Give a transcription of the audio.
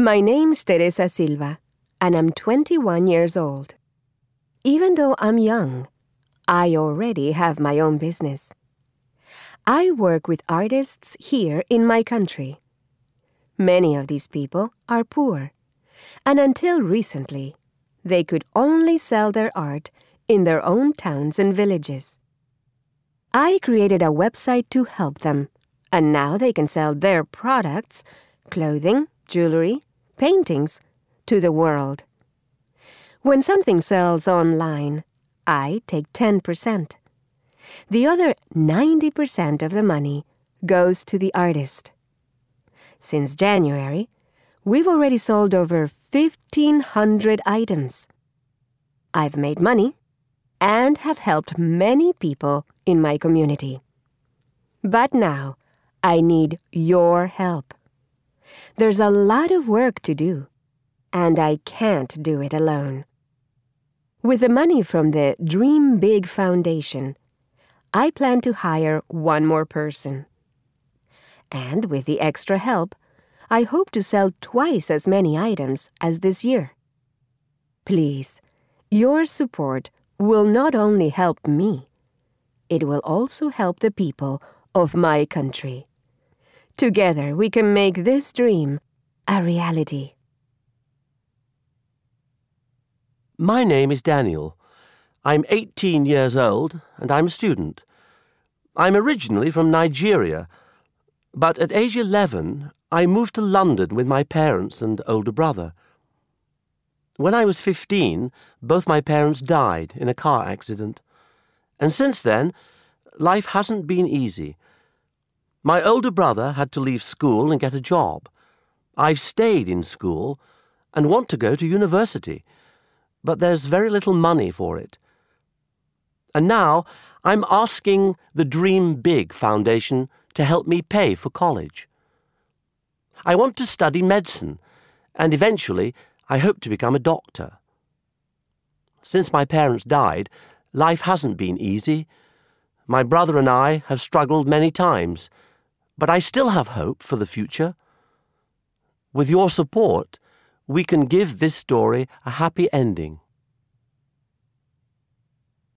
My name's Teresa Silva, and I'm 21 years old. Even though I'm young, I already have my own business. I work with artists here in my country. Many of these people are poor, and until recently, they could only sell their art in their own towns and villages. I created a website to help them, and now they can sell their products, clothing, jewelry, paintings, to the world. When something sells online, I take 10%. The other 90% of the money goes to the artist. Since January, we've already sold over 1,500 items. I've made money and have helped many people in my community. But now, I need your help. There's a lot of work to do, and I can't do it alone. With the money from the Dream Big Foundation, I plan to hire one more person. And with the extra help, I hope to sell twice as many items as this year. Please, your support will not only help me, it will also help the people of my country. Together we can make this dream a reality. My name is Daniel. I'm 18 years old and I'm a student. I'm originally from Nigeria, but at age 11 I moved to London with my parents and older brother. When I was 15, both my parents died in a car accident. And since then, life hasn't been easy. My older brother had to leave school and get a job. I've stayed in school and want to go to university, but there's very little money for it. And now I'm asking the Dream Big Foundation to help me pay for college. I want to study medicine, and eventually I hope to become a doctor. Since my parents died, life hasn't been easy. My brother and I have struggled many times, but I still have hope for the future. With your support, we can give this story a happy ending.